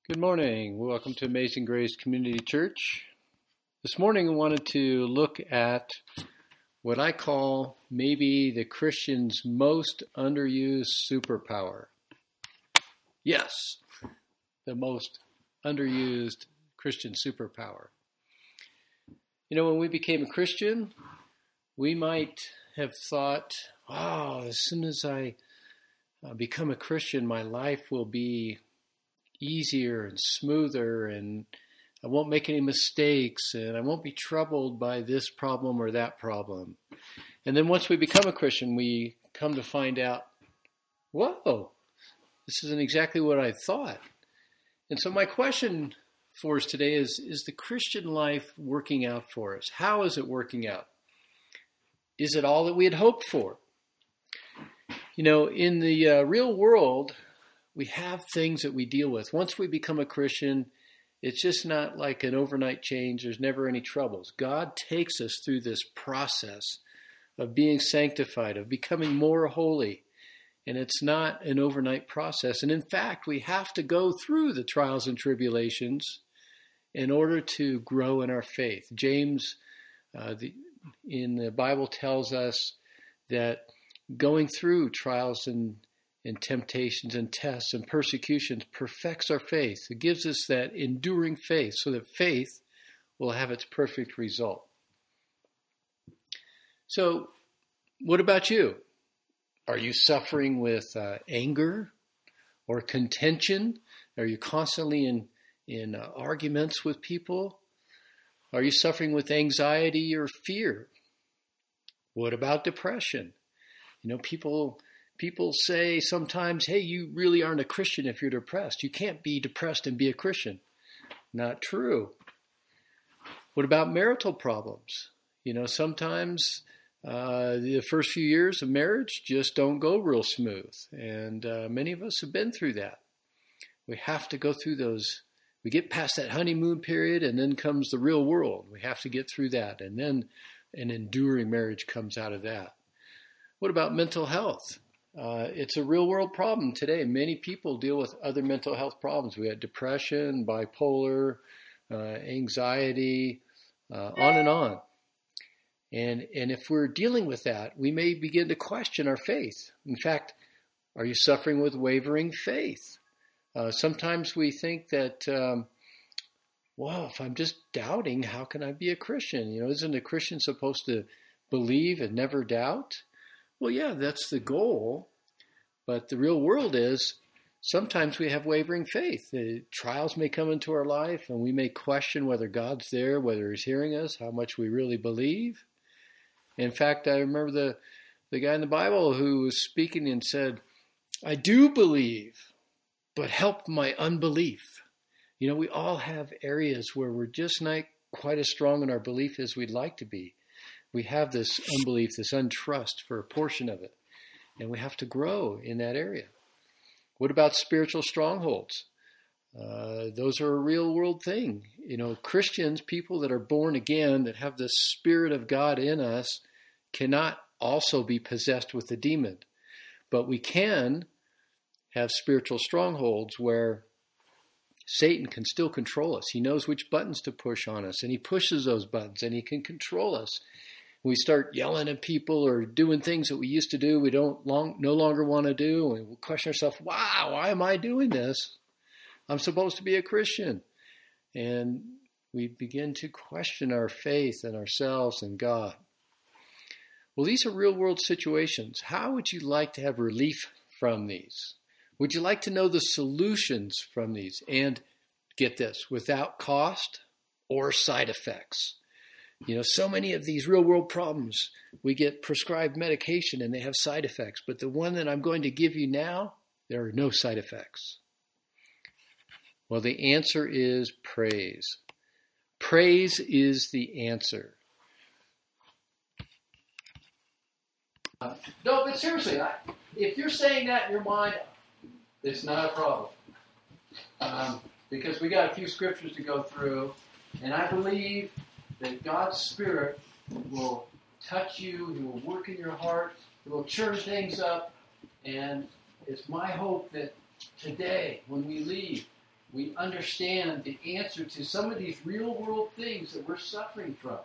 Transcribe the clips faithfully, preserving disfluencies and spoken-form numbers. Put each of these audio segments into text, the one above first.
Good morning. Welcome to Amazing Grace Community Church. This morning I wanted to look at what I call maybe the Christian's most underused superpower. Yes, the most underused Christian superpower. You know, when we became a Christian, we might have thought, wow, as soon as I uh, become a Christian, my life will be easier and smoother, and I won't make any mistakes, and I won't be troubled by this problem or that problem. And then once we become a Christian, we come to find out, whoa, this isn't exactly what I thought. And so my question for us today is, is the Christian life working out for us? How is it working out? Is it all that we had hoped for? You know, in the uh, real world, we have things that we deal with. Once we become a Christian, it's just not like an overnight change. There's never any troubles. God takes us through this process of being sanctified, of becoming more holy. And it's not an overnight process. And in fact, we have to go through the trials and tribulations in order to grow in our faith. James uh, the, in the Bible tells us that going through trials and and temptations and tests and persecutions perfects our faith. It gives us that enduring faith so that faith will have its perfect result. So, what about you? Are you suffering with uh, anger or contention? Are you constantly in, in uh, arguments with people? Are you suffering with anxiety or fear? What about depression? You know, people... People say sometimes, hey, you really aren't a Christian if you're depressed. You can't be depressed and be a Christian. Not true. What about marital problems? You know, sometimes uh, the first few years of marriage just don't go real smooth. And uh, many of us have been through that. We have to go through those. We get past that honeymoon period, and then comes the real world. We have to get through that. And then an enduring marriage comes out of that. What about mental health? Uh, it's a real world problem today. Many people deal with other mental health problems. We have depression, bipolar, uh, anxiety, uh, on and on. And, and if we're dealing with that, we may begin to question our faith. In fact, are you suffering with wavering faith? Uh, sometimes we think that, um, well, if I'm just doubting, how can I be a Christian? You know, isn't a Christian supposed to believe and never doubt? Well, yeah, that's the goal, but the real world is sometimes we have wavering faith. The trials may come into our life, and we may question whether God's there, whether He's hearing us, how much we really believe. In fact, I remember the, the guy in the Bible who was speaking and said, I do believe, but help my unbelief. You know, we all have areas where we're just not quite as strong in our belief as we'd like to be. We have this unbelief, this untrust for a portion of it, and we have to grow in that area. What about spiritual strongholds? Uh, those are a real world thing. You know, Christians, people that are born again, that have the Spirit of God in us, cannot also be possessed with the demon. But we can have spiritual strongholds where Satan can still control us. He knows which buttons to push on us, and he pushes those buttons, and he can control us. We start yelling at people or doing things that we used to do we don't long, no longer want to do, and we question ourselves, wow, why am I doing this? I'm supposed to be a Christian. And we begin to question our faith and ourselves and God. Well, these are real-world situations. How would you like to have relief from these? Would you like to know the solutions from these? And get this, without cost or side effects. You know, so many of these real-world problems, we get prescribed medication and they have side effects. But the one that I'm going to give you now, there are no side effects. Well, the answer is praise. Praise is the answer. Uh, no, but seriously, I, if you're saying that in your mind, it's not a problem. Um, because we got a few scriptures to go through, and I believe that God's Spirit will touch you, He will work in your heart, He will churn things up, and it's my hope that today, when we leave, we understand the answer to some of these real world things that we're suffering from.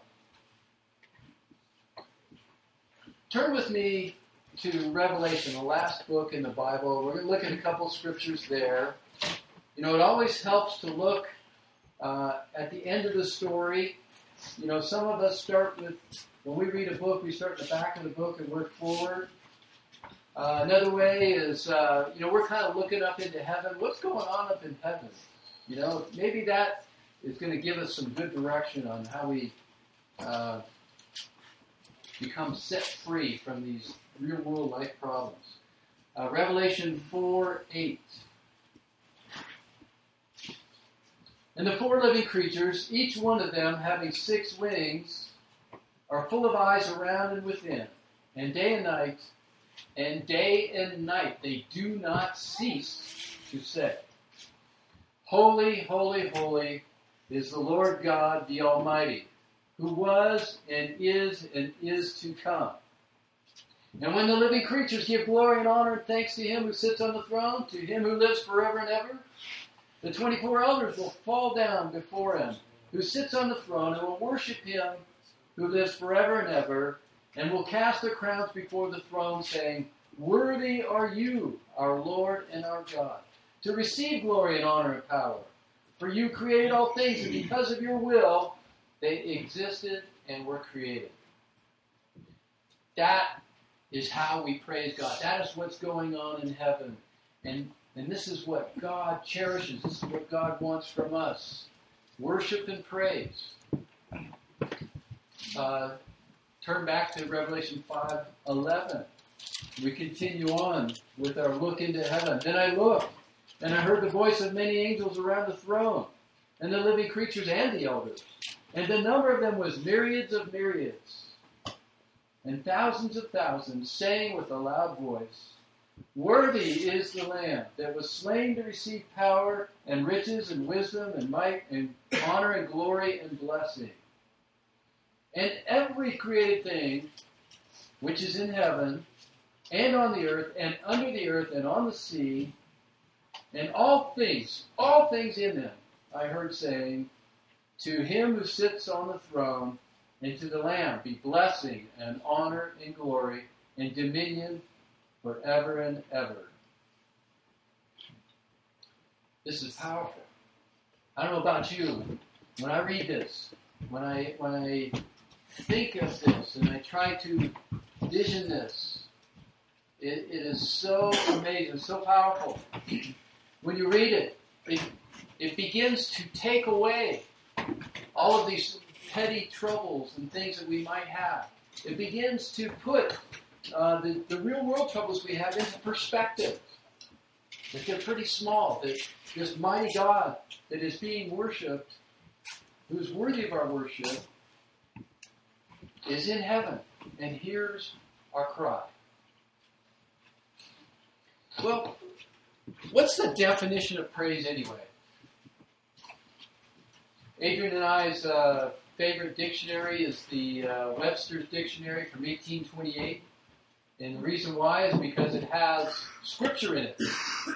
Turn with me to Revelation, the last book in the Bible. We're going to look at a couple scriptures there. You know, it always helps to look uh, at the end of the story. You know, some of us start with, when we read a book, we start at the back of the book and work forward. Uh, another way is, uh, you know, we're kind of looking up into heaven. What's going on up in heaven? You know, maybe that is going to give us some good direction on how we uh, become set free from these real world life problems. Uh, Revelation four eight. And the four living creatures, each one of them having six wings, are full of eyes around and within, and day and night, and day and night they do not cease to say, Holy, holy, holy is the Lord God the Almighty, who was and is and is to come. And when the living creatures give glory and honor and thanks to him who sits on the throne, to him who lives forever and ever, the twenty-four elders will fall down before him who sits on the throne and will worship him who lives forever and ever, and will cast their crowns before the throne, saying, Worthy are you, our Lord and our God, to receive glory and honor and power. For you created all things, and because of your will, they existed and were created. That is how we praise God. That is what's going on in heaven. And, and this is what God cherishes. This is what God wants from us. Worship and praise. Uh, turn back to Revelation five eleven. We continue on with our look into heaven. Then I looked, and I heard the voice of many angels around the throne, and the living creatures and the elders. And the number of them was myriads of myriads, and thousands of thousands, saying with a loud voice, Worthy is the Lamb that was slain to receive power and riches and wisdom and might and honor and glory and blessing. And every created thing which is in heaven and on the earth and under the earth and on the sea, and all things, all things in them, I heard saying, To him who sits on the throne and to the Lamb be blessing and honor and glory and dominion forever and ever. This is powerful. I don't know about you. When I read this, when I when I think of this and I try to vision this, it, it is so amazing, so powerful. When you read it, it, it begins to take away all of these petty troubles and things that we might have. It begins to put uh, the, the real world troubles we have into perspective. That they're pretty small. That this mighty God that is being worshipped, who's worthy of our worship, is in heaven and hears our cry. Well, what's the definition of praise anyway? Adrian and I's uh, favorite dictionary is the uh, Webster's Dictionary from eighteen twenty-eight. And the reason why is because it has scripture in it.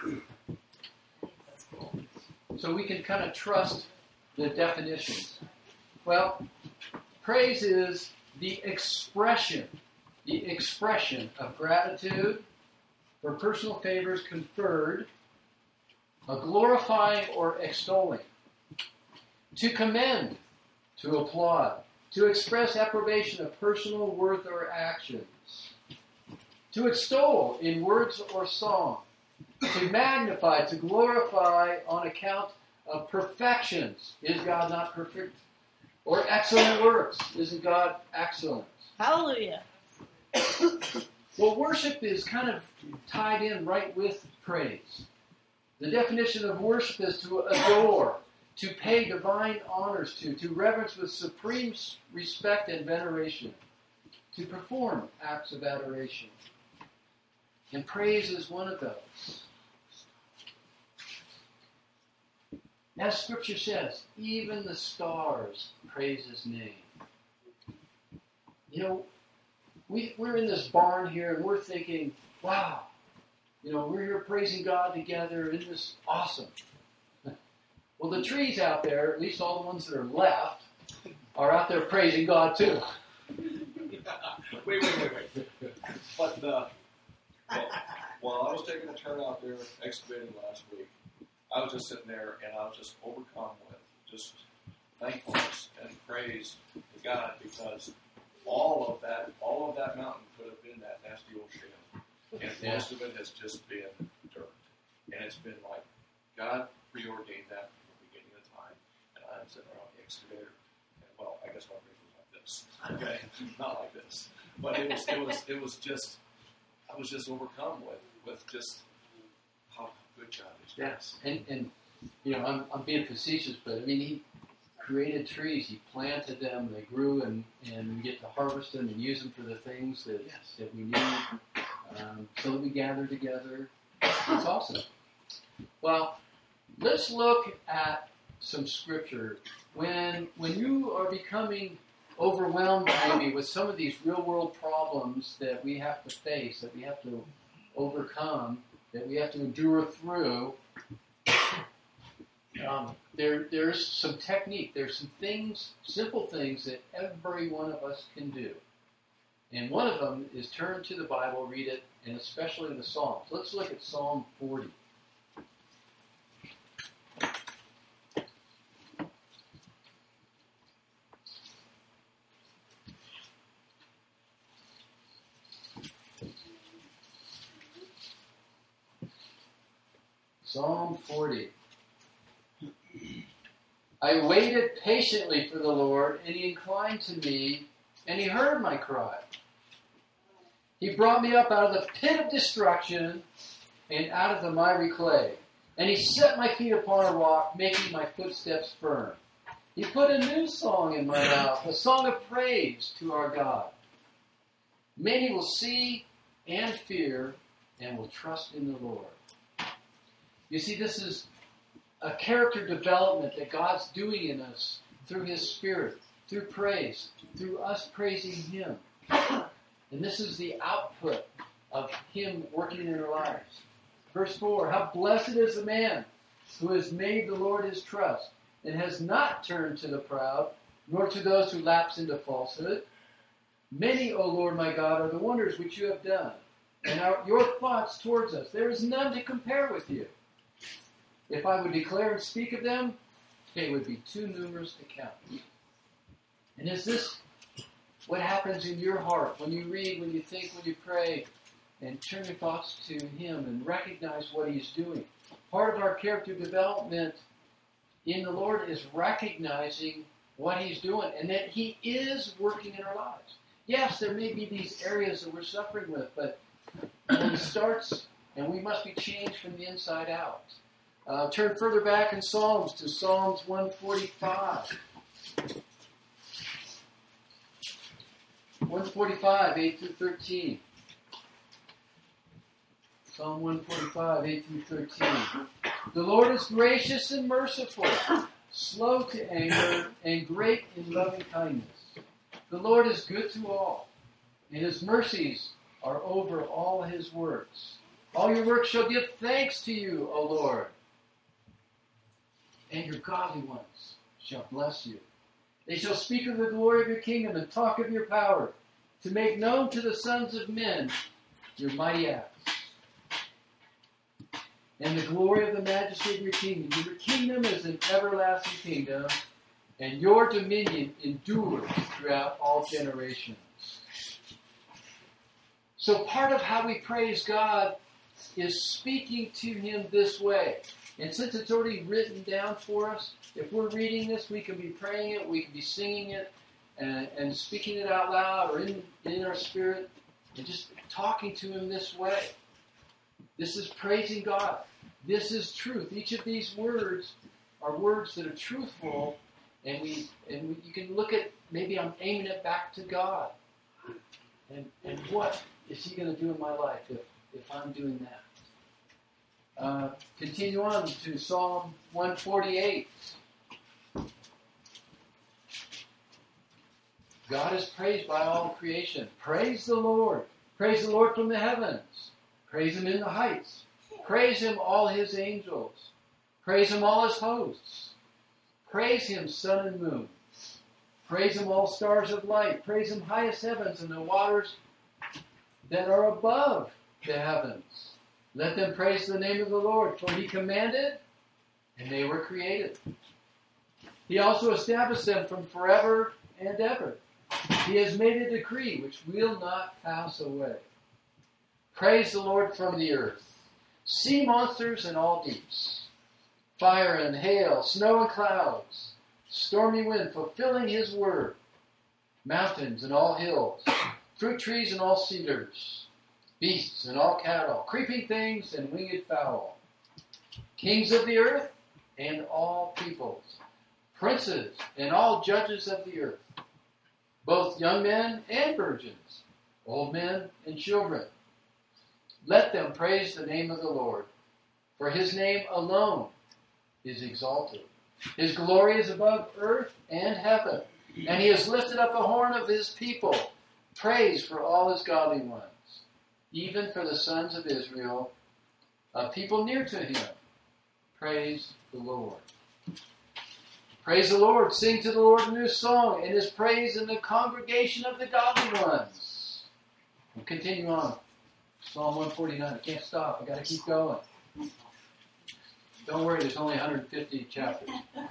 So we can kind of trust the definitions. Well, praise is the expression, the expression of gratitude for personal favors conferred, a glorifying or extolling, to commend, to applaud, to express approbation of personal worth or actions, to extol in words or song, to magnify, to glorify on account of perfections. Is God not perfect? Or excellent works. Isn't God excellent? Hallelujah. Well, worship is kind of tied in right with praise. The definition of worship is to adore, to pay divine honors to, to reverence with supreme respect and veneration, to perform acts of adoration. And praise is one of those. As Scripture says, even the stars praise His name. You know, we, we're in this barn here and we're thinking, wow, you know, we're here praising God together. Isn't this awesome? Well, the trees out there, at least all the ones that are left, are out there praising God too. wait, wait, wait, wait. But the, well, while I was taking a turn out there excavating last week, I was just sitting there and I was just overcome with just thankfulness and praise to God, because all of that, all of that mountain could have been that nasty old shale, and Yeah. most of it has just been dirt. And it's been like God preordained that from the beginning of time. And I'm sitting around the excavator, and well, I guess my praise was like this, okay, not like this, but it was, it was, it was just, I was just overcome with, with just how good God is. Yes, and and you know, I'm I'm being facetious, but I mean, he created trees, he planted them, they grew, and, and we get to harvest them and use them for the things that Yes. that we need, um, so that we gather together. It's awesome. Well, let's look at some scripture. When when you are becoming overwhelmed maybe with some of these real world problems that we have to face, that we have to overcome, that we have to endure through, um, there there's some technique, there's some things, simple things that every one of us can do. And one of them is turn to the Bible, read it, and especially the Psalms. Let's look at Psalm forty. Psalm forty. I waited patiently for the Lord, and he inclined to me, and he heard my cry. He brought me up out of the pit of destruction and out of the miry clay. And he set my feet upon a rock, making my footsteps firm. He put a new song in my mouth, a song of praise to our God. Many will see and fear and will trust in the Lord. You see, this is a character development that God's doing in us through his Spirit, through praise, through us praising him. And this is the output of him working in our lives. Verse four, how blessed is the man who has made the Lord his trust and has not turned to the proud, nor to those who lapse into falsehood. Many, O Lord my God, are the wonders which you have done, and our, your thoughts towards us. There is none to compare with you. If I would declare and speak of them, they would be too numerous to count. And is this what happens in your heart when you read, when you think, when you pray, and turn your thoughts to him and recognize what he's doing? Part of our character development in the Lord is recognizing what he's doing and that he is working in our lives. Yes, there may be these areas that we're suffering with, but when he starts, and we must be changed from the inside out. Uh, turn further back in Psalms to Psalms one forty-five. one forty-five, eight through thirteen. Psalm one forty-five, eight through thirteen. The Lord is gracious and merciful, slow to anger, and great in loving kindness. The Lord is good to all, and his mercies are over all his works. All your works shall give thanks to you, O Lord. And your godly ones shall bless you. They shall speak of the glory of your kingdom and talk of your power, to make known to the sons of men your mighty acts. And the glory of the majesty of your kingdom. Your kingdom is an everlasting kingdom, and your dominion endures throughout all generations. So part of how we praise God is speaking to him this way. And since it's already written down for us, if we're reading this, we can be praying it, we can be singing it, and, and speaking it out loud or in, in our spirit, and just talking to him this way. This is praising God. This is truth. Each of these words are words that are truthful, and we and we, you can look at, maybe I'm aiming it back to God. And and what is he going to do in my life if, if I'm doing that? Uh, continue on to Psalm one forty-eight. God is praised by all creation. Praise the Lord. Praise the Lord from the heavens. Praise him in the heights. Praise him, all his angels. Praise him, all his hosts. Praise him, sun and moon. Praise him, all stars of light. Praise him, highest heavens and the waters that are above the heavens. Let them praise the name of the Lord, for he commanded, and they were created. He also established them from forever and ever. He has made a decree which will not pass away. Praise the Lord from the earth. Sea monsters and all deeps. Fire and hail, snow and clouds. Stormy wind fulfilling his word. Mountains and all hills. Fruit trees and all cedars. Beasts and all cattle. Creeping things and winged fowl. Kings of the earth and all peoples. Princes and all judges of the earth. Both young men and virgins, old men and children. Let them praise the name of the Lord, for his name alone is exalted. His glory is above earth and heaven, and he has lifted up the horn of his people. Praise for all his godly ones, even for the sons of Israel, a people near to him. Praise the Lord. Praise the Lord. Sing to the Lord a new song, and his praise in the congregation of the godly ones. We'll continue on. Psalm one forty-nine. I can't stop. I got to keep going. Don't worry, there's only one hundred fifty chapters.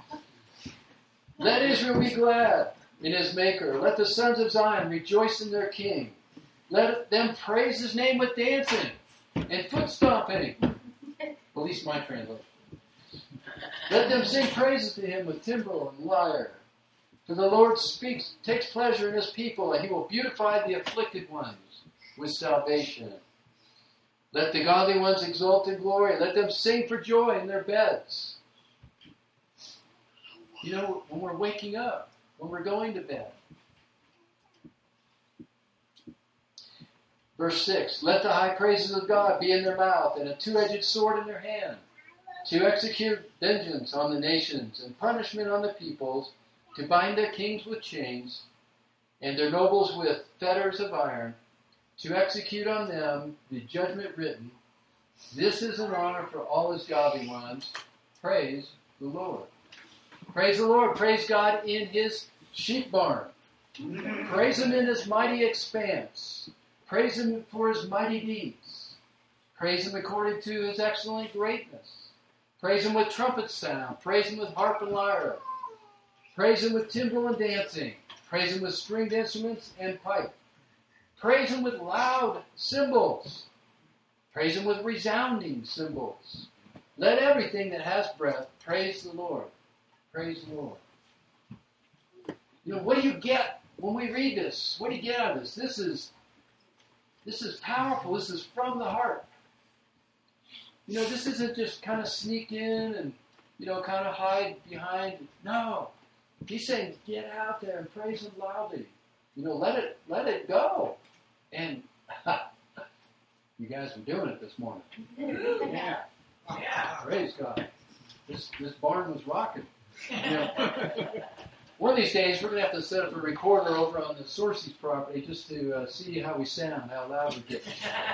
Let Israel be glad in his Maker. Let the sons of Zion rejoice in their King. Let them praise his name with dancing and foot stomping. At least my translation. Let them sing praises to him with timbrel and lyre. For the Lord speaks, takes pleasure in his people, and he will beautify the afflicted ones with salvation. Let the godly ones exult in glory. Let them sing for joy in their beds. You know, when we're waking up, when we're going to bed. Verse six, let the high praises of God be in their mouth and a two-edged sword in their hand, to execute vengeance on the nations and punishment on the peoples, to bind their kings with chains and their nobles with fetters of iron, to execute on them the judgment written. This is an honor for all his godly ones. Praise the Lord. Praise the Lord. Praise God in his sheep barn. Praise him in his mighty expanse. Praise him for his mighty deeds. Praise him according to his excellent greatness. Praise him with trumpet sound. Praise him with harp and lyre. Praise him with timbrel and dancing. Praise him with stringed instruments and pipe. Praise him with loud cymbals. Praise him with resounding cymbals. Let everything that has breath praise the Lord. Praise the Lord. You know, what do you get when we read this? What do you get out of this? This is, this is powerful. This is from the heart. You know, this isn't just kind of sneak in and, you know, kind of hide behind. No. He's saying, get out there and praise him loudly. You know, let it let it go. And you guys are doing it this morning. Yeah. Yeah. Praise God. This this barn was rocking. You know, one of these days, we're going to have to set up a recorder over on the Sorcy's property just to uh, see how we sound, how loud we get.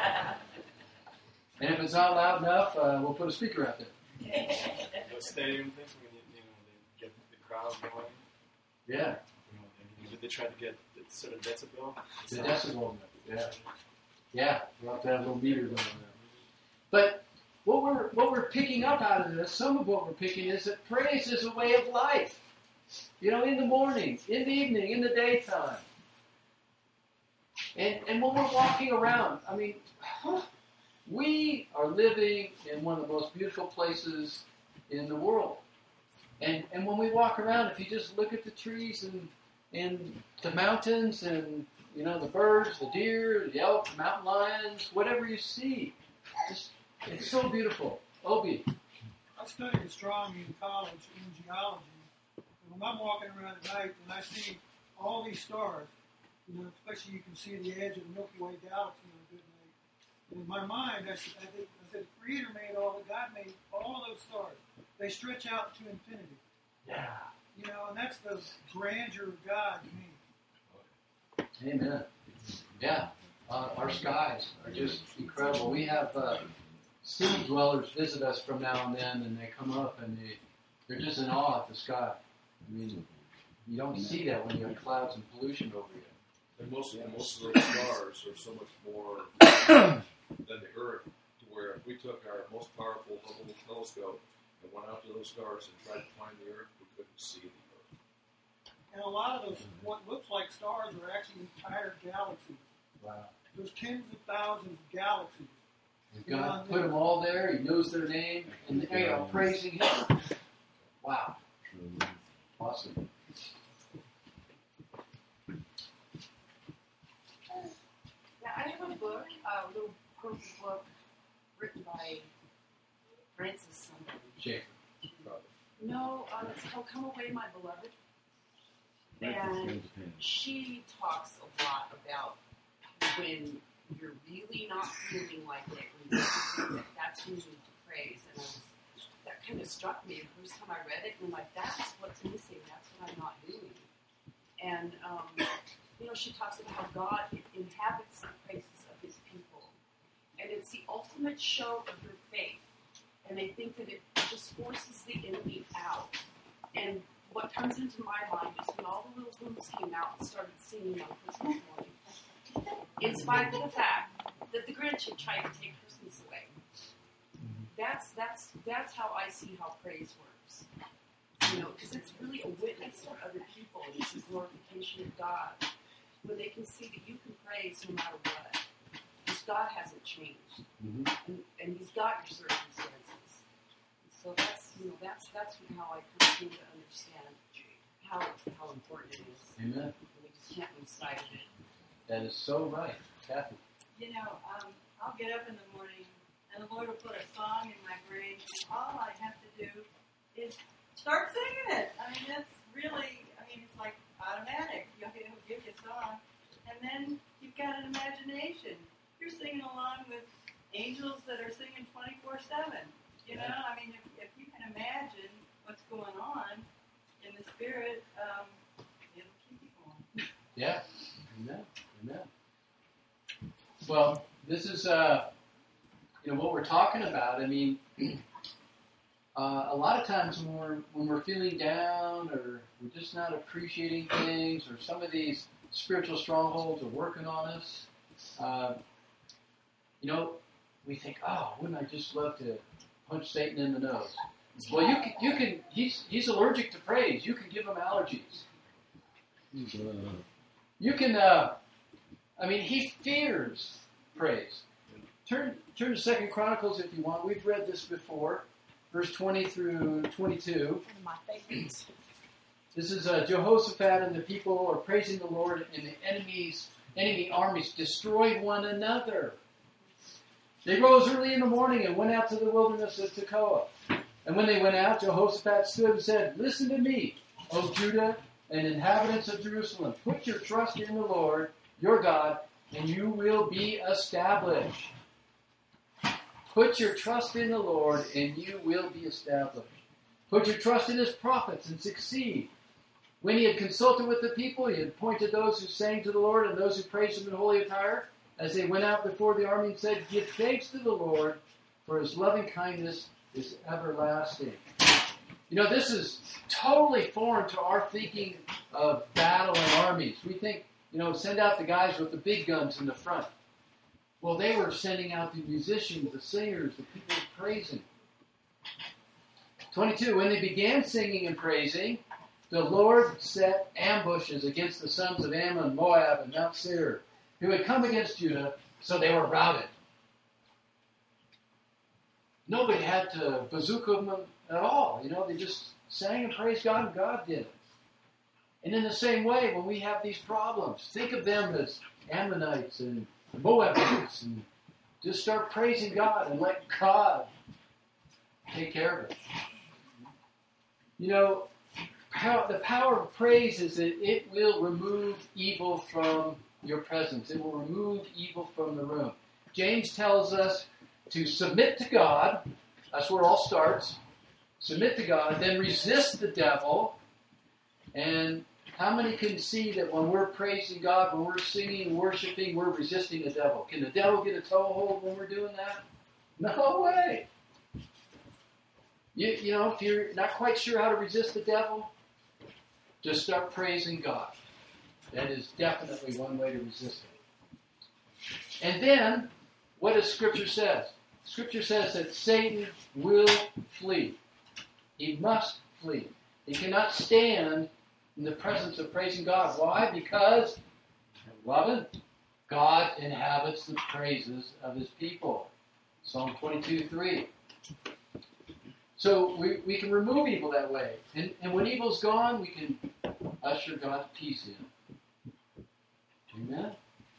And if it's not loud enough, uh, we'll put a speaker out there. The stadium thing, when you, you know, they get the crowd going. Yeah. You know, they, they try to get the sort of decibel. The decibel. Yeah. Yeah. We'll have to have a little meter going there. But what we're what we're picking up out of this, some of what we're picking is that praise is a way of life. You know, in the morning, in the evening, in the daytime. And and when we're walking around, I mean, we are living in one of the most beautiful places in the world. And and when we walk around, if you just look at the trees and and the mountains and, you know, the birds, the deer, the elk, the mountain lions, whatever you see, just, it's so beautiful. Obi. I studied astronomy in college in geology. And when I'm walking around at night and I see all these stars, you know, especially you can see the edge of the Milky Way galaxy on a good night. And in my mind, I said, I said, the Creator made all, God made all those stars. They stretch out to infinity. Yeah. You know, and that's the grandeur of God to me. Amen. Yeah. Uh, our skies are just incredible. We have uh, city dwellers visit us from now and then, and they come up and they, they're just in awe at the sky. I mean, you don't see that when you have clouds and pollution over you. And most, and most of those stars are so much more than the Earth, to where if we took our most powerful Hubble telescope and went out to those stars and tried to find the Earth, we couldn't see the Earth. And a lot of those, what looks like stars, are actually entire galaxies. Wow. There's tens of thousands of galaxies. God put them all there. He knows their name, and they are praising Him. Wow. Awesome. Yeah, I have a book, a little purple book written by Francis somebody. Schaeffer. Probably. No, uh, it's called Come Away, My Beloved. And she talks a lot about when you're really not feeling like it, when you think that that's when you need to praise. And I was, that kind of struck me the first time I read it, and I'm like, that's what's missing, that's what I'm not doing. And, um, you know, she talks about how God inhabits the praises of His people. And it's the ultimate show of your faith. And they think that it just forces the enemy out. And what comes into my mind is when all the little Who's came out and started singing on Christmas morning, in spite of the fact that the Grinch had tried to take Christmas away. That's that's that's how I see how praise works. You know, because it's really a witness for other people. And it's a glorification of God. When they can see that you can praise no matter what. Because God hasn't changed. Mm-hmm. And, and He's got your circumstances. So that's, you know, that's that's how I come to understand how how important it is. Amen. And we just can't lose sight of it. That is so right. Kathy. You know, um, I'll get up in the morning, and the Lord will put a song in my brain, and all I have to do is start singing it. I mean, that's really, I mean, it's like automatic. He'll, he'll give you a song, and then you've got an imagination. You're singing along with angels that are singing twenty-four seven. You know, I mean, if, if you can imagine what's going on in the Spirit, um, it'll keep you going. Yeah. Amen. Amen. Well, this is, uh, you know, what we're talking about. I mean, uh, a lot of times when we're when we're feeling down, or we're just not appreciating things, or some of these spiritual strongholds are working on us, uh, you know, we think, oh, wouldn't I just love to punch Satan in the nose? Well, you can, you can. He's he's allergic to praise. You can give him allergies. You can. Uh, I mean, he fears praise. Turn turn to Second Chronicles if you want. We've read this before, verse twenty through twenty-two. One of my favorites. This is uh, Jehoshaphat and the people are praising the Lord, and the enemies enemy armies destroyed one another. They rose early in the morning and went out to the wilderness of Tekoa. And when they went out, Jehoshaphat stood and said, "Listen to me, O Judah and inhabitants of Jerusalem. Put your trust in the Lord, your God, and you will be established." Put your trust in the Lord, and you will be established. Put your trust in His prophets and succeed. When he had consulted with the people, he had appointed those who sang to the Lord and those who praised Him in holy attire, as they went out before the army, and said, "Give thanks to the Lord, for His loving kindness is everlasting." You know, this is totally foreign to our thinking of battle and armies. We think, you know, send out the guys with the big guns in the front. Well, they were sending out the musicians, the singers, the people praising. twenty-two, when they began singing and praising, the Lord set ambushes against the sons of Ammon, Moab, and Mount Seir, who had come against Judah, so they were routed. Nobody had to bazooka them at all. You know, they just sang and praised God, and God did it. And in the same way, when we have these problems, think of them as Ammonites and Moabites, and just start praising God and let God take care of it. You know, how, the power of praise is that it will remove evil from your presence. It will remove evil from the room. James tells us to submit to God. That's where it all starts. Submit to God, then resist the devil. And how many can see that when we're praising God, when we're singing, worshiping, we're resisting the devil? Can the devil get a toehold when we're doing that? No way. You, you know, if you're not quite sure how to resist the devil, just start praising God. That is definitely one way to resist it. And then, what does Scripture says? Scripture says that Satan will flee. He must flee. He cannot stand in the presence of praising God. Why? Because, beloved, God inhabits the praises of his people. Psalm twenty-two three. So we, we can remove evil that way. And, and when evil's gone, we can usher God's peace in. Amen?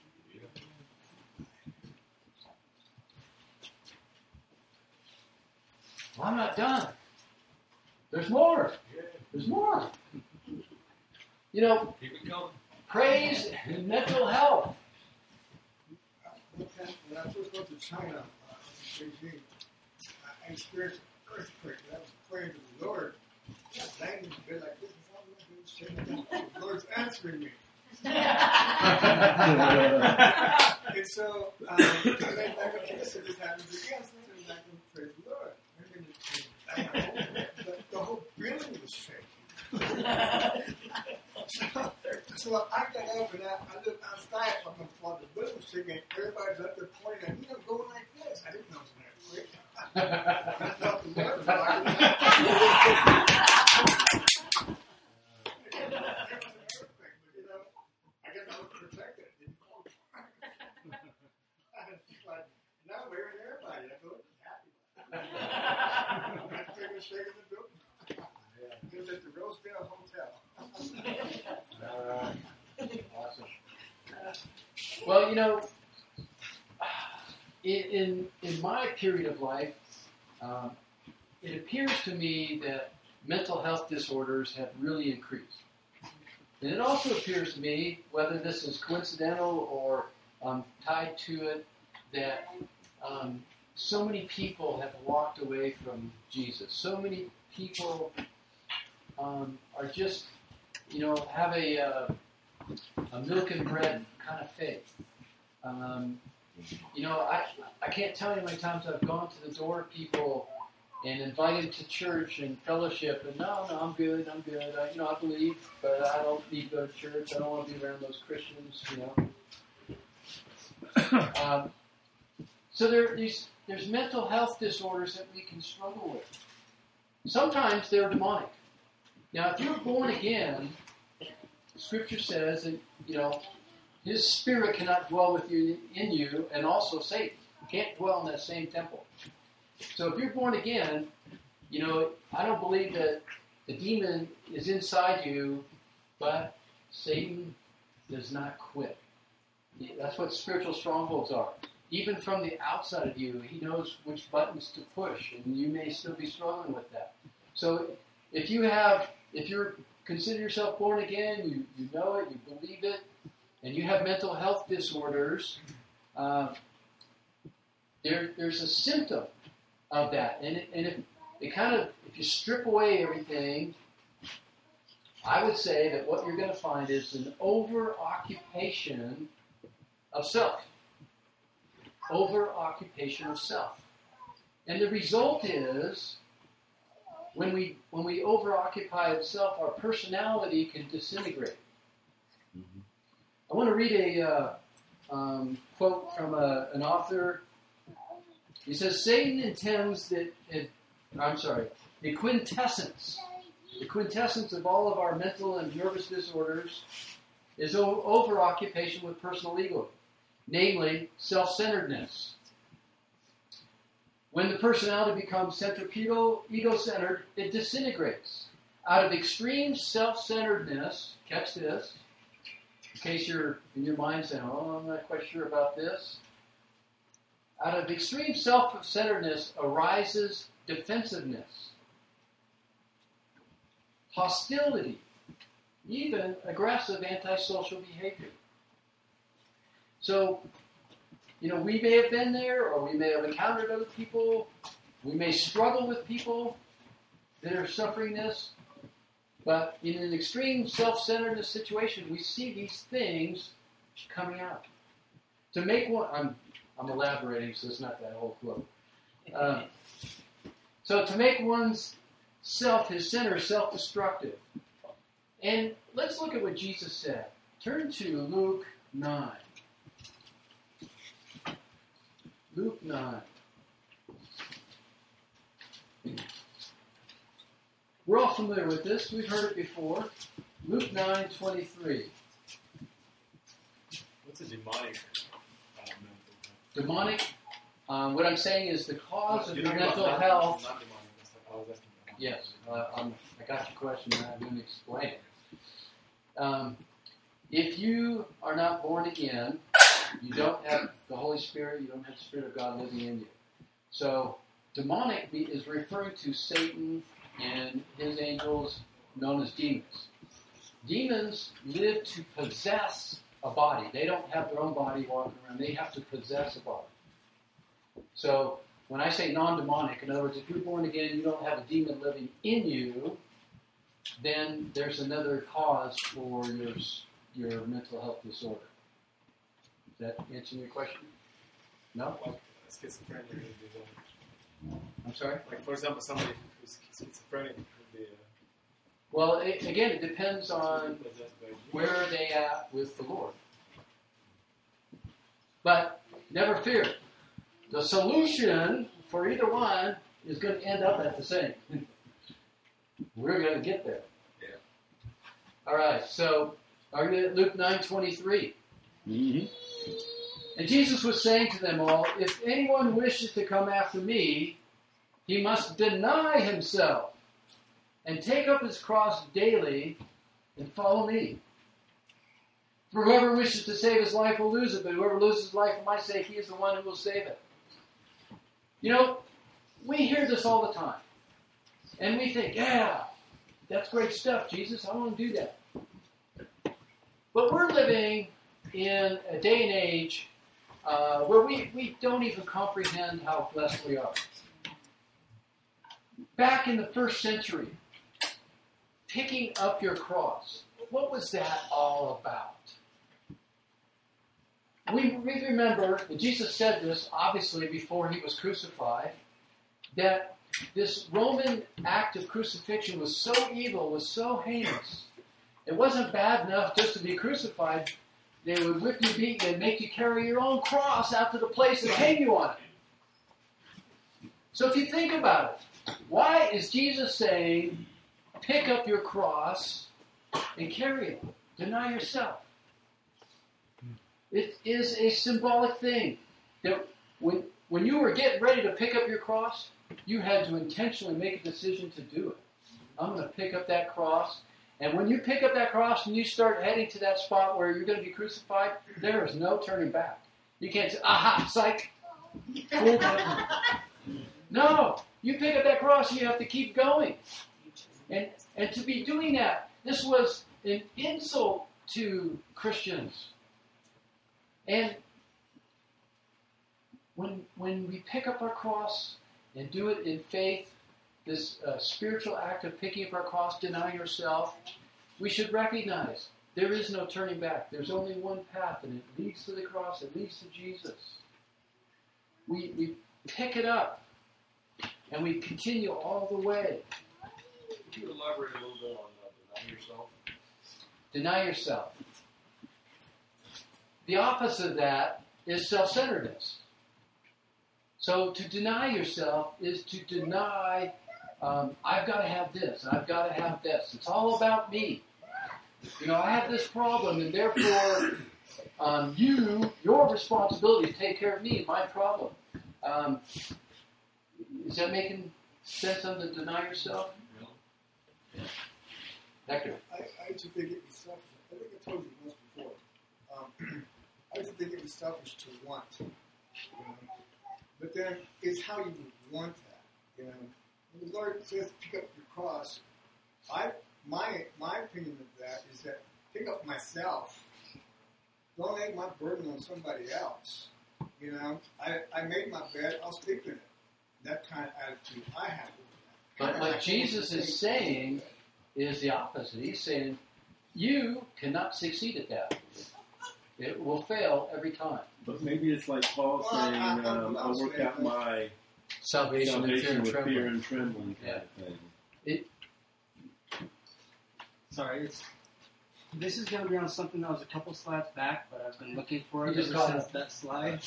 Well, I'm not done. There's more. There's more. You know, Keep it going. praise and mental health. When I first went to China, uh, in Beijing, I experienced an earthquake. I was praying to the Lord. I was laying in bed like this, and the Lord's answering me. And so, um, I went back up to this, and this happens again. So I went back and praise the Lord. And then the, the whole building was shaking. so, so I got up and I, I looked outside on the floor. The building was shaking. And everybody's up there pointing at me. I'm going like this. I didn't know it was an earthquake. I felt the Lord shaking the building. It was at the Rosedale Hotel. All right. Awesome. Well, you know, in in, in my period of life, um, it appears to me that mental health disorders have really increased. And it also appears to me, whether this is coincidental or um, tied to it, that um, so many people have walked away from Jesus. So many people um, are just, you know, have a, uh, a milk and bread kind of faith. Um, you know, I I can't tell you how many times I've gone to the door of people and invited to church and fellowship, and no, no, I'm good, I'm good. I, you know, I believe, but I don't need to go to church. I don't want to be around those Christians, you know. um, so there, these, there's mental health disorders that we can struggle with. Sometimes they're demonic. Now, if you're born again, Scripture says that, you know, His Spirit cannot dwell with you in you, and also Satan can't dwell in that same temple. So if you're born again, you know, I don't believe that the demon is inside you, but Satan does not quit. That's what spiritual strongholds are. Even from the outside of you, he knows which buttons to push, and you may still be struggling with that. So if you have, if you're consider yourself born again, you, you know it, you believe it, and you have mental health disorders, uh, there there's a symptom of that. And, it, and if it kind of, if you strip away everything, I would say that what you're going to find is an over-occupation of self. Over-occupation of self. And the result is, when we when we over-occupy itself, our personality can disintegrate. Mm-hmm. I want to read a uh, um, quote from a, an author. He says, Satan intends that, it, I'm sorry, the quintessence, the quintessence of all of our mental and nervous disorders is o- over-occupation with personal ego, namely self-centeredness. When the personality becomes centripetal, ego-centered, it disintegrates. Out of extreme self-centeredness, catch this, in case you're in your mind saying, oh, I'm not quite sure about this. Out of extreme self-centeredness arises defensiveness, hostility, even aggressive antisocial behavior. So, you know, we may have been there, or we may have encountered other people. We may struggle with people that are suffering this. But in an extreme self-centeredness situation, we see these things coming out. To make one, I'm I'm elaborating, so it's not that whole quote. Um, so to make one's self, his center, self-destructive, And let's look at what Jesus said. Turn to Luke nine. Luke nine. We're all familiar with this. We've heard it before. Luke nine twenty-three. What's a demonic uh, mental health? Demonic, um, what I'm saying is the cause of You're your talking mental about health. Not demonic. That's like, I was asking about. Yes, uh, um, I got your question and I didn't explain it. Um, if you are not born again, you don't have the Holy Spirit, you don't have the Spirit of God living in you. So, demonic is referring to Satan and his angels known as demons. Demons live to possess a body. They don't have their own body walking around. They have to possess a body. So, when I say non-demonic, in other words, if you're born again, you don't have a demon living in you, then there's another cause for your your mental health disorder. Does that answer your question? No? Like schizophrenia would be the, I'm sorry? like for example, somebody who's schizophrenic would be. Uh, Well, it, again, it depends on possessed by a demon. where are they at with the Lord. But never fear. The solution for either one is going to end up at the same. We're going to get there. Yeah. All right, so are you at Luke nine twenty-three? Mm-hmm. And Jesus was saying to them all, if anyone wishes to come after me, he must deny himself and take up his cross daily and follow me. For whoever wishes to save his life will lose it, but whoever loses his life for my sake, he is the one who will save it. You know, we hear this all the time. And we think, yeah, that's great stuff, Jesus. I want to do that. But we're living in a day and age uh, where we, we don't even comprehend how blessed we are. Back in the first century, picking up your cross, what was that all about? We, we remember, and Jesus said this, obviously, before he was crucified, that this Roman act of crucifixion was so evil, was so heinous. It wasn't bad enough just to be crucified. They would whip you, beat you, and make you carry your own cross out to the place and hang you on it. So if you think about it, why is Jesus saying, pick up your cross and carry it? Deny yourself. It is a symbolic thing. That when, when you were getting ready to pick up your cross, you had to intentionally make a decision to do it. I'm going to pick up that cross. And when you pick up that cross and you start heading to that spot where you're going to be crucified, there is no turning back. You can't say, aha, psych. Cool button. No. You pick up that cross and you have to keep going. And, and to be doing that, this was an insult to Christians. And when, when we pick up our cross and do it in faith, this uh, spiritual act of picking up our cross, denying yourself, we should recognize there is no turning back. There's only one path, and it leads to the cross. It leads to Jesus. We, we pick it up, and we continue all the way. Could you elaborate a little bit on uh, denying yourself? Deny yourself. The opposite of that is self-centeredness. So to deny yourself is to deny, um, I've got to have this, and I've got to have this. It's all about me. You know, I have this problem, and therefore um, you, your responsibility to take care of me, my problem. Um, is that making sense on the deny yourself? No. Hector? I, I used to think it was selfish. I think I told you once before. Um, I used to think it was selfish to want. You know? But then it's how you want that. You know, when the Lord says pick up your cross, I my my opinion of that is that pick up myself. Don't lay my burden on somebody else. You know, I, I made my bed, I'll sleep in it. That kind of attitude I have with that. But Kinda what like Jesus is saying is the opposite. He's saying, you cannot succeed at that. It will fail every time. But maybe it's like Paul Well, saying, I- I- um, I I'll was work saying out that- my Salvation, and fear salvation and with fear trembling. and trembling kind Yeah. of thing. It, Sorry, it's this is going to be on something that was a couple slides back, but I've been looking for it You just ever caught since up. that slide.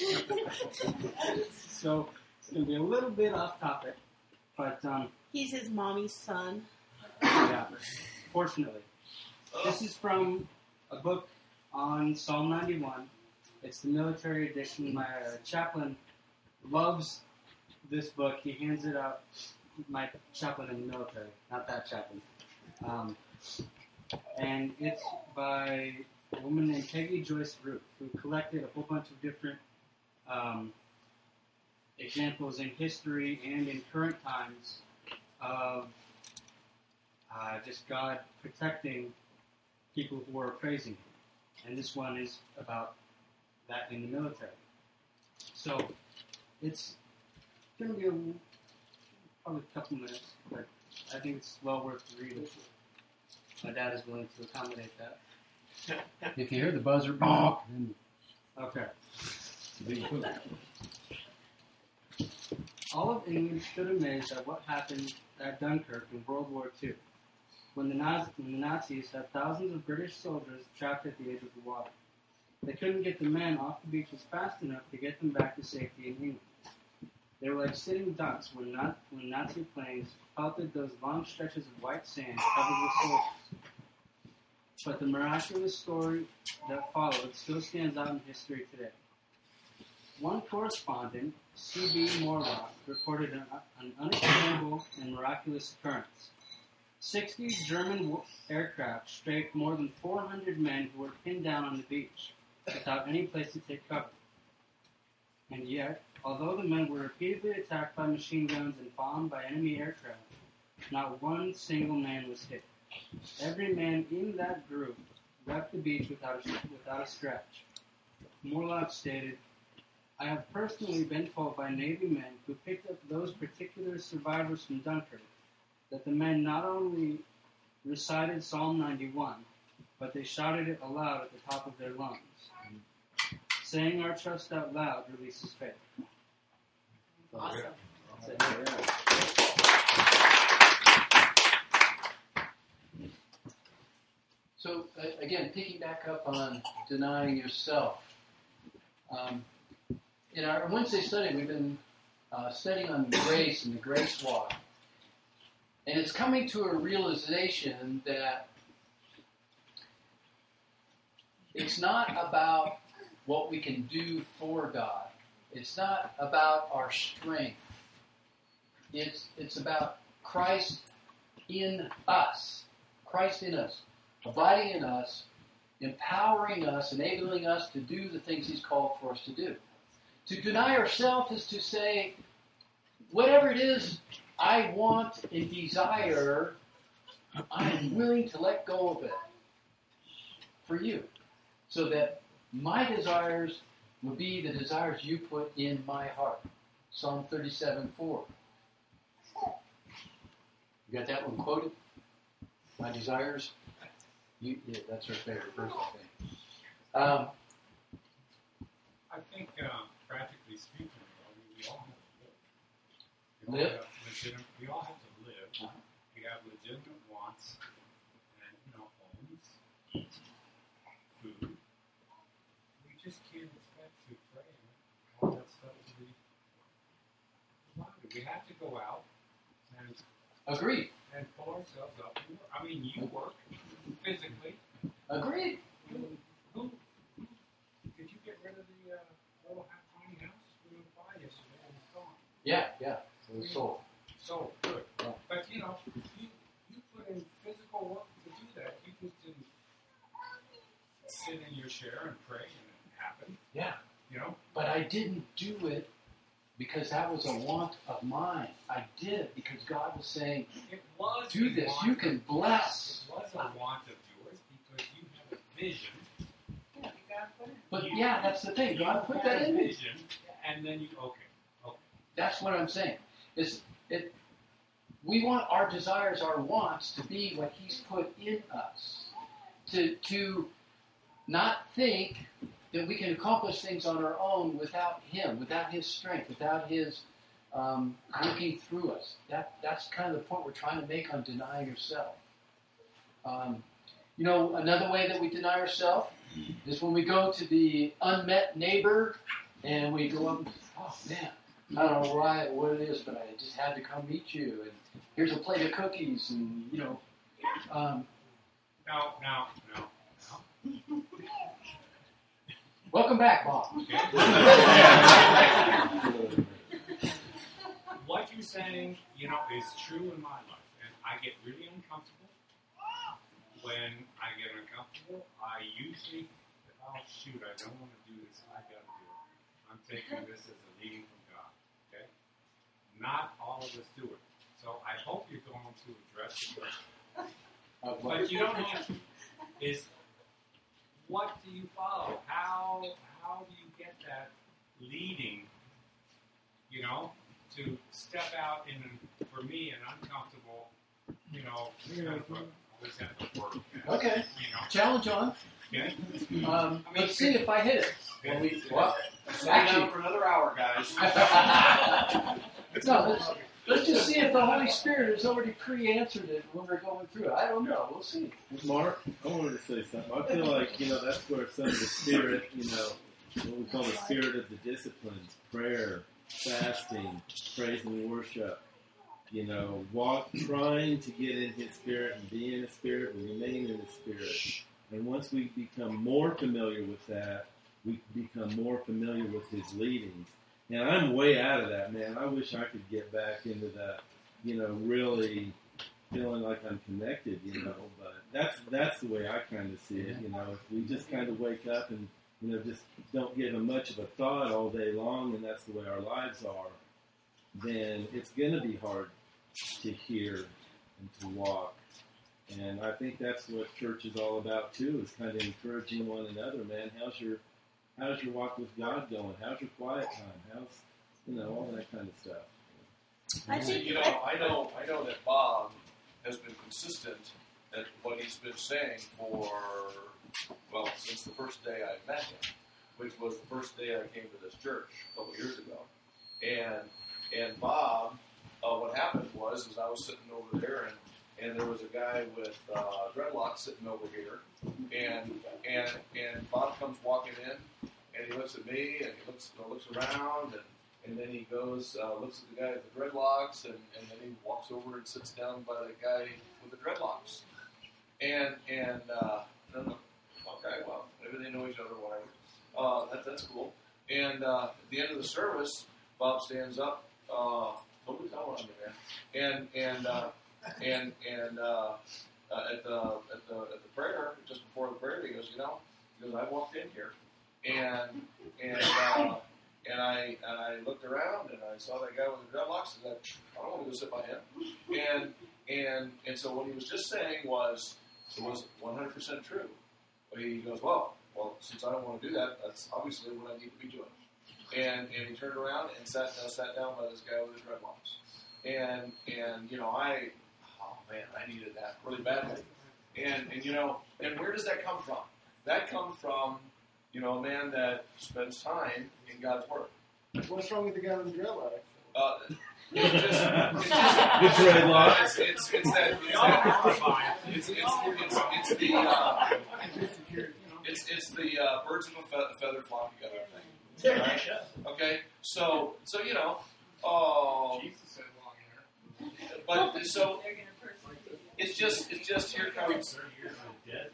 So it's going to be a little bit off topic, but um, He's his mommy's son. yeah, fortunately. This is from a book on Psalm ninety-one. It's the military edition. My uh, chaplain loves this book. He hands it out. My chaplain in the military, not that chaplain. Um, and it's by a woman named Peggy Joyce Ruth, who collected a whole bunch of different um, examples in history and in current times of uh, just God protecting people who are praising Him. And this one is about that in the military. So it's going to be a, probably a couple minutes, but I think it's well worth the read if my dad is willing to accommodate that. If you hear the buzzer, bonk, then Okay. it's a big book. All of England stood amazed at what happened at Dunkirk in World War Two, when the, Naz- when the Nazis had thousands of British soldiers trapped at the edge of the water. They couldn't get the men off the beaches fast enough to get them back to safety in England. They were like sitting ducks when, not- when Nazi planes pelted those long stretches of white sand covered with soldiers. But the miraculous story that followed still stands out in history today. One correspondent, C B Morlock, reported an, an unexplainable and miraculous occurrence. Sixty German w- aircraft strafed more than four hundred men who were pinned down on the beach without any place to take cover. And yet, although the men were repeatedly attacked by machine guns and bombed by enemy aircraft, not one single man was hit. Every man in that group left the beach without a, without a scratch. Morlock stated, I have personally been told by Navy men who picked up those particular survivors from Dunkirk that the men not only recited Psalm ninety-one, but they shouted it aloud at the top of their lungs. Saying our trust out loud releases faith. Awesome. So, uh, again, picking back up on denying yourself. Um, in our Wednesday study, we've been uh, studying on grace and the grace walk. And it's coming to a realization that it's not about what we can do for God. It's not about our strength. It's, it's about Christ in us. Christ in us. Abiding in us, empowering us, enabling us to do the things He's called for us to do. To deny ourselves is to say, whatever it is I want and desire, I am willing to let go of it for you, so that my desires will be the desires you put in my heart. Psalm thirty-seven four. You got that one quoted? My desires? You, yeah, that's her favorite verse, I think. Um, I think, uh, practically speaking, I mean, we all have to live. We all Live? have legitimate, we all have to live. Uh-huh. We have legitimate wants, and you know, homes, food. We just can't expect to pray and all that stuff to be provided. We have to go out and agreed. and pull ourselves up. And work. I mean, you work physically. Agreed. Who, who did you get rid of the uh, little half tiny house we went by yesterday and it's gone? Yeah, yeah. It was sold. So good. Yeah. But you know, you you put in physical work to do that. You just didn't sit in your chair and pray and it happened. Yeah. You know? But I didn't do it because that was a want of mine. I did it because God was saying, It was do a this. want You of- can bless. It was a want of yours because you had a vision. Yeah, you gotta put it. But You- yeah, that's the thing. You God put had that a in me. vision, and then you okay, okay. That's what I'm saying. Is it? We want our desires, our wants, to be what He's put in us. To to not think that we can accomplish things on our own without Him, without His strength, without His um, working through us. That that's kind of the point we're trying to make on denying yourself. Um, You know, another way that we deny ourselves is when we go to the unmet neighbor and we go up, oh man, I don't know why, what it is, but I just had to come meet you. And here's a plate of cookies, and you know. Um, No, no, no, no. welcome back, Bob. Okay. What you're saying, you know, is true in my life, and I get really uncomfortable. When I get uncomfortable, I usually, oh shoot, I don't want to do this. I got to do it. I'm taking this as a leading from God. Okay. Not all of us do it. So I hope you're going to address the question. Uh, but you don't have to. Is what do you follow? How how do you get that leading? You know, to step out in, for me, an uncomfortable, you know, kind of a, always have to work. Okay. You know. Challenge on. Okay. Um, I mean, let's see if I hit it. Okay. When we, well, Sit down for another hour, guys. no, let's, let's just see if the Holy Spirit has already pre-answered it when we're going through it. I don't know. We'll see. Mark, I wanted to say something. I feel like, you know, that's where some of the spirit, you know, what we call the spirit of the disciplines, prayer, fasting, praise and worship, you know, walk, trying to get in His Spirit and be in His Spirit and remain in His Spirit. And once we become more familiar with that, we become more familiar with His leadings. And I'm way out of that, man. I wish I could get back into that, you know, really feeling like I'm connected, you know. But that's that's the way I kind of see it, you know. If we just kind of wake up and, you know, just don't give them much of a thought all day long, and that's the way our lives are, then it's going to be hard to hear and to walk. And I think that's what church is all about too, is kind of encouraging one another, man. How's your how's your walk with God going? How's your quiet time? How's, you know, all that kind of stuff. I think You know, I know, I know that Bob has been consistent at what he's been saying for, well, since the first day I met him, which was the first day I came to this church a couple years ago. And and Bob, uh, what happened was, is I was sitting over there, and, and there was a guy with uh, dreadlocks sitting over here, and and and Bob comes walking in, and he looks at me, and he looks uh, looks around, and And then he goes, uh, looks at the guy with the dreadlocks, and, and then he walks over and sits down by the guy with the dreadlocks. And, and uh, I don't know, okay, well, maybe they know each other, whatever. Uh, that, that's cool. And uh, at the end of the service, Bob stands up. Uh, nobody tell on me, man. And and uh, and and uh, uh, at the at the at the prayer, just before the prayer, he goes, you know, he goes, I walked in here, and and. Uh, And I and I looked around and I saw that guy with the dreadlocks, and I, I don't want to go sit by him. And and and so what he was just saying was it was one hundred percent true. But he goes, well, well, since I don't want to do that, that's obviously what I need to be doing. And and he turned around and sat uh, sat down by this guy with the dreadlocks. And and you know I, oh man, I needed that really badly. And and you know and where does that come from? That comes from, you know, a man that spends time in God's Word. What's wrong with the guy with the dreadlocks? Uh, it's just, it's The just, dreadlocks. it's, it's, it's that, it's that, it's, it's, it's, it's the, uh, it's, it's the uh, birds of a fe- feather flock together thing. Right? Okay? So, so, you know, oh, Jesus said long hair. but, so, They're going to persecute you. it's just, it's just here comes, thirty years of dead.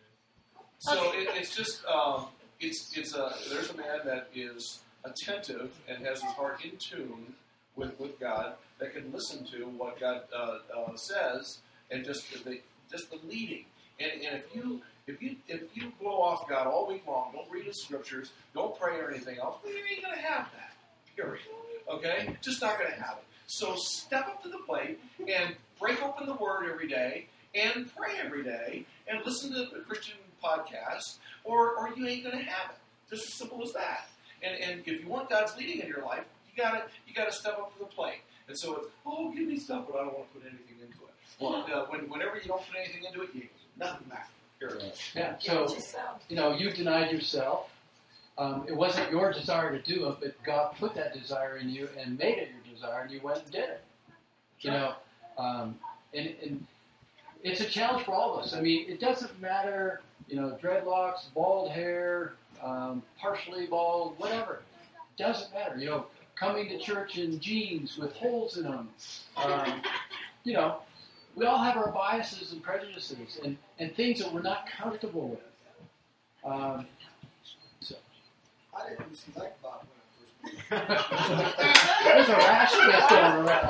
so it, it's just, um, it's, it's a, there's a man that is attentive and has his heart in tune with, with God, that can listen to what God uh, uh, says, and just the just the leading. And, and if you if you if you blow off God all week long, don't read His scriptures, don't pray or anything else, well, you ain't gonna have that. Period. Okay, just not gonna have it. So step up to the plate and break open the Word every day and pray every day and listen to a Christian podcast, or or you ain't gonna have it. Just as simple as that. And and if you want God's leading in your life, you gotta you gotta step up to the plate. And so it's, oh, give me stuff, but I don't want to put anything into it. Well, uh, when, whenever you don't put anything into it, you nothing back. Here. Yeah, so, you know, you denied yourself. Um, it wasn't your desire to do it, but God put that desire in you and made it your desire, and you went and did it. You know, um, and, and it's a challenge for all of us. I mean, it doesn't matter, you know, dreadlocks, bald hair, um, partially bald, whatever. It doesn't matter. You know, coming to church in jeans with holes in them. Um, you know, we all have our biases and prejudices and, and things that we're not comfortable with. Um, so. I didn't used to like Bob when I first met There's a rash that's going around.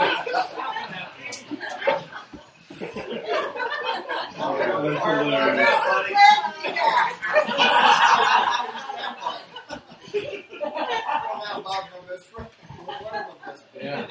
Yeah.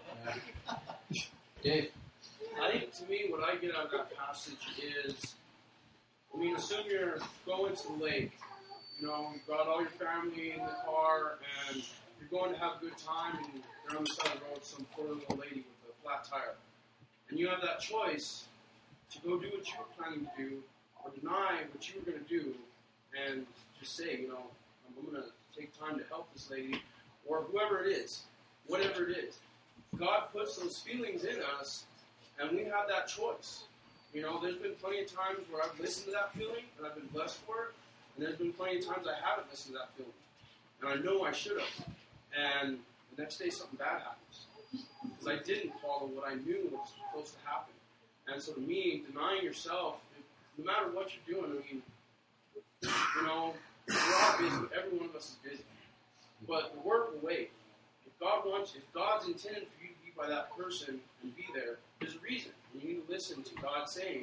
Dave? I think to me, what I get out of that passage is, I mean, assume you're going to the lake. You know, you've got all your family in the car, and you're going to have a good time, and you're on the side of the road, some poor little lady with a flat tire. And you have that choice to go do what you were planning to do, or deny what you were going to do, and just say, you know, I'm going to take time to help this lady, or whoever it is, whatever it is. God puts those feelings in us, and we have that choice. You know, there's been plenty of times where I've listened to that feeling, and I've been blessed for it, and there's been plenty of times I haven't listened to that feeling, and I know I should have. And the next day something bad happens, because I didn't follow what I knew was supposed to happen. And so to me, denying yourself, no matter what you're doing, I mean, you know, we're all busy. Every one of us is busy. But the work will wait. If God wants, if God's intended for you to be by that person and be there, there's a reason. And you need to listen to God saying,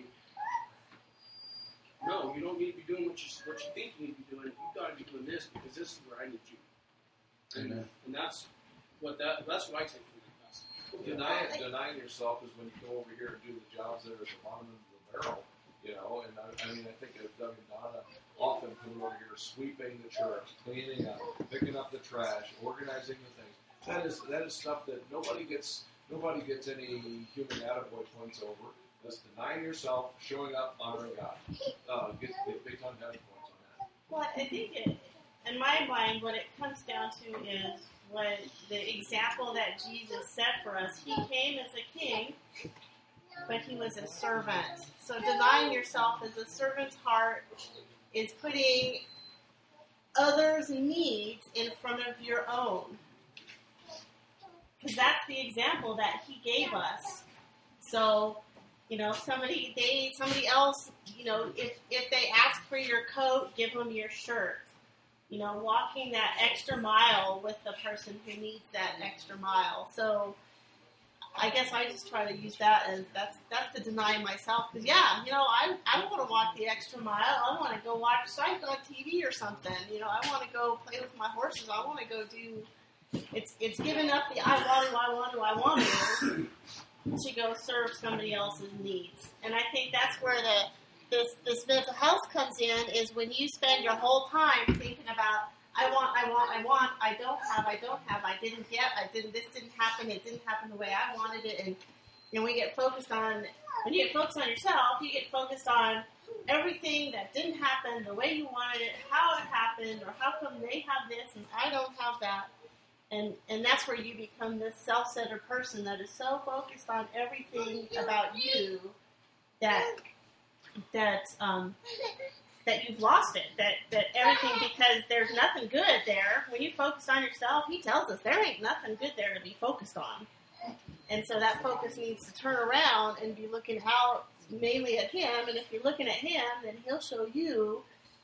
no, you don't need to be doing what you what you think you need to be doing. You've got to be doing this because this is where I need you. And, and that's what that that's what I take from that passage. Denying, denying yourself is when you go over here and do the jobs that are at the bottom of the barrel, you know. And I, I mean, I think of Doug and Donna often coming over here, sweeping the church, cleaning up, picking up the trash, organizing the things. That is that is stuff that nobody gets nobody gets any human attaboy points over. That's denying yourself, showing up, honoring God. Uh, get, get big time attaboy points on that. Well, I think it, in my mind, what it comes down to is what the example that Jesus set for us. He came as a king, but he was a servant. So denying yourself as a servant's heart is putting others' needs in front of your own. Because that's the example that he gave us. So, you know, somebody they somebody else, you know, if if they ask for your coat, give them your shirt. You know, walking that extra mile with the person who needs that extra mile. So I guess I just try to use that as that's that's the denying myself. Because, yeah, you know, I I want to walk the extra mile. I want to go watch Psych on T V or something. You know, I want to go play with my horses. I want to go do, it's it's giving up the I want to, I want to, I want to, to go serve somebody else's needs. And I think that's where the this this mental health comes in, is when you spend your whole time thinking about, I want, I want, I want, I don't have, I don't have, I didn't get, I didn't, this didn't happen, it didn't happen the way I wanted it, and you know, we get focused on, when you get focused on yourself, you get focused on everything that didn't happen the way you wanted it, how it happened, or how come they have this and I don't have that. And and that's where you become this self-centered person that is so focused on everything about you that that um, that you've lost it. That that everything, because there's nothing good there. When you focus on yourself, he tells us there ain't nothing good there to be focused on. And so that focus needs to turn around and be looking out mainly at him. And if you're looking at him, then he'll show you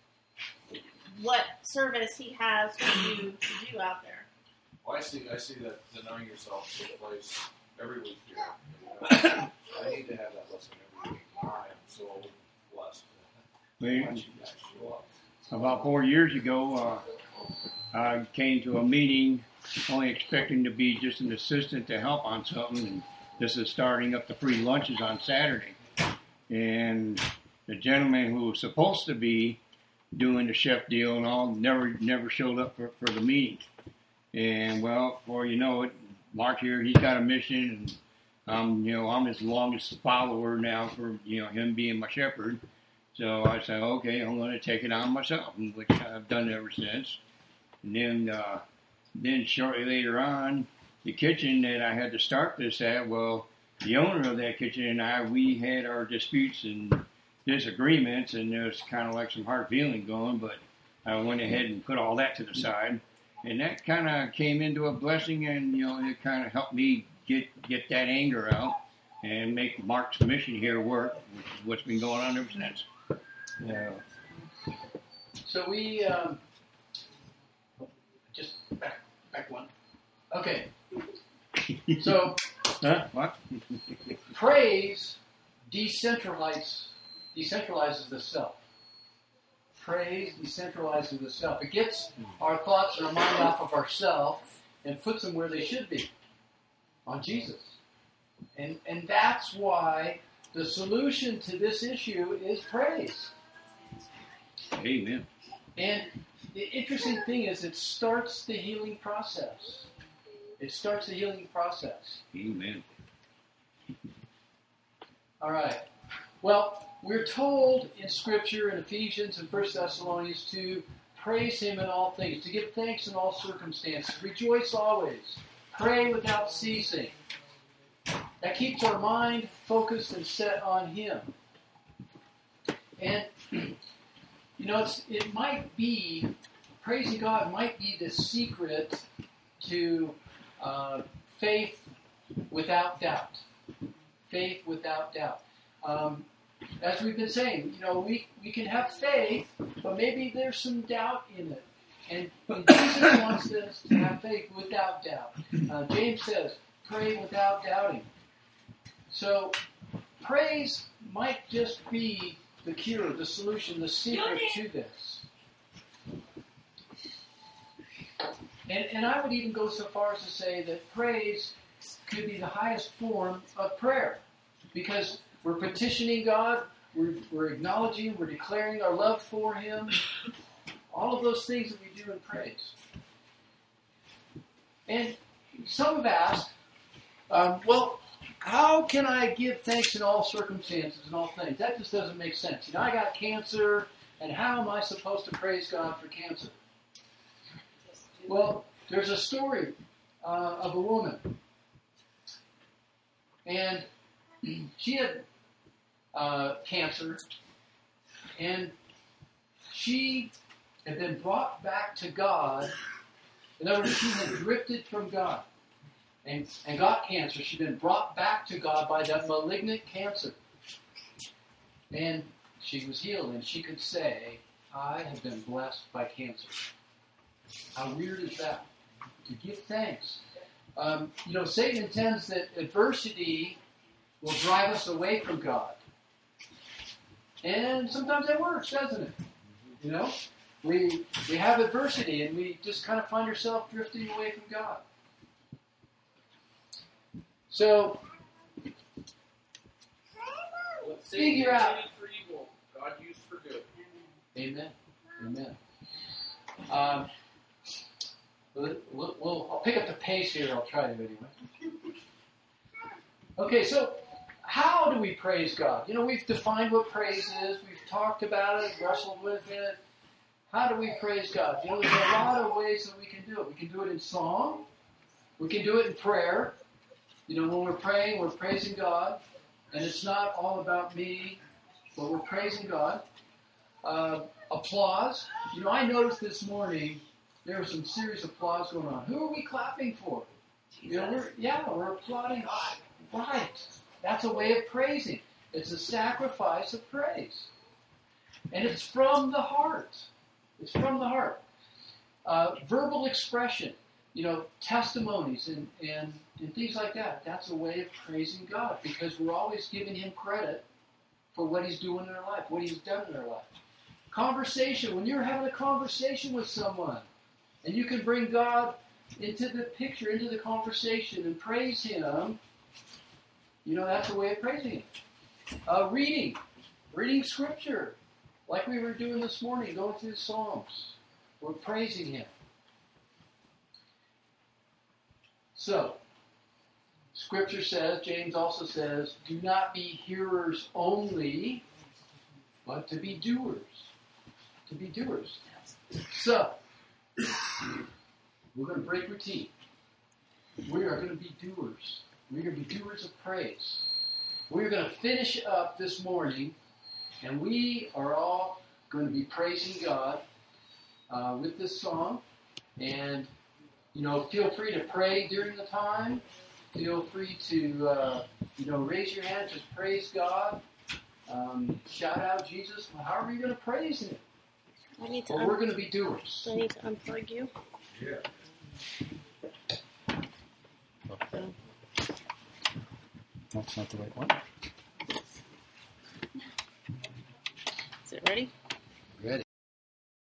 what service he has for you to do out there. Well, I see. I see that denying yourself takes place every week here. You know, I need to have that lesson every week. I am so blessed. We, Watch you guys show up. about four years ago, uh, I came to a meeting only expecting to be just an assistant to help on something, and this is starting up the free lunches on Saturday. And the gentleman who was supposed to be doing the chef deal and all never never showed up for, for the meeting. And, well, before you know it, Mark here, he's got a mission, and um, you know, I'm his longest follower now for, you know, him being my shepherd. So I said, okay, I'm going to take it on myself, which I've done ever since. And then, uh, then shortly later on, the kitchen that I had to start this at, well, the owner of that kitchen and I, we had our disputes and disagreements, and there was kind of like some hard feeling going, but I went ahead and put all that to the side, and that kind of came into a blessing, and you know, it kind of helped me get get that anger out and make Mark's mission here work, which is what's been going on ever since. Yeah. So we um, just back back one. Okay. So huh? What? Praise decentralizes decentralizes the self. Praise decentralizes the self. It gets our thoughts and our mind off of ourselves and puts them where they should be, on Jesus. And and that's why the solution to this issue is praise. Amen. And the interesting thing is it starts the healing process. It starts the healing process. Amen. All right. Well, we're told in Scripture, in Ephesians and First Thessalonians, to praise Him in all things, to give thanks in all circumstances, rejoice always, pray without ceasing. That keeps our mind focused and set on Him. And, you know, it's, it might be, praising God might be the secret to uh, faith without doubt. Faith without doubt. Um, as we've been saying, you know, we, we can have faith, but maybe there's some doubt in it. And, and Jesus wants us to have faith without doubt. Uh, James says, pray without doubting. So, praise might just be the cure, the solution, the secret to this. And, and I would even go so far as to say that praise could be the highest form of prayer. Because we're petitioning God, we're, we're acknowledging, we're declaring our love for Him. All of those things that we do in praise. And some have asked, um, well, how can I give thanks in all circumstances and all things? That just doesn't make sense. You know, I got cancer, and how am I supposed to praise God for cancer? Well, there's a story uh, of a woman. And she had uh, cancer, and she had been brought back to God. In other words, she had drifted from God and, and got cancer. She'd been brought back to God by that malignant cancer. And she was healed, and she could say, I have been blessed by cancer. How weird is that? To give thanks. Um, you know, Satan intends that adversity will drive us away from God. And sometimes that works, doesn't it? You know? We we have adversity and we just kind of find ourselves drifting away from God. So, What Figure Satan out. intended for evil, God used for good. Amen. Amen. Um, we'll, we'll, we'll, I'll pick up the pace here. I'll try to anyway. Okay, so how do we praise God? You know, we've defined what praise is. We've talked about it, wrestled with it. How do we praise God? You know, there's a lot of ways that we can do it. We can do it in song. We can do it in prayer. You know, when we're praying, we're praising God. And it's not all about me, but we're praising God. Uh, applause. You know, I noticed this morning there was some serious applause going on. Who are we clapping for? You know, we're, yeah, we're applauding God. Right. That's a way of praising. It's a sacrifice of praise. And it's from the heart. It's from the heart. Uh, verbal expression, you know, testimonies and, and, and things like that. That's a way of praising God because we're always giving Him credit for what He's doing in our life, what He's done in our life. Conversation, when you're having a conversation with someone and you can bring God into the picture, into the conversation and praise Him, you know, that's a way of praising Him. Uh, reading, reading Scripture, like we were doing this morning, going through the Psalms. We're praising Him. So, Scripture says, James also says, do not be hearers only, but to be doers. To be doers. So, we're going to break routine. We are going to be doers. We're going to be doers of praise. We're going to finish up this morning, and we are all going to be praising God uh, with this song. And, you know, feel free to pray during the time. Feel free to, uh, you know, raise your hand, just praise God. Um, shout out Jesus. However you're going to praise Him. I need to But un- we're going to be doers. Do I need to unplug you? Yeah. That's not the right one. Is it ready?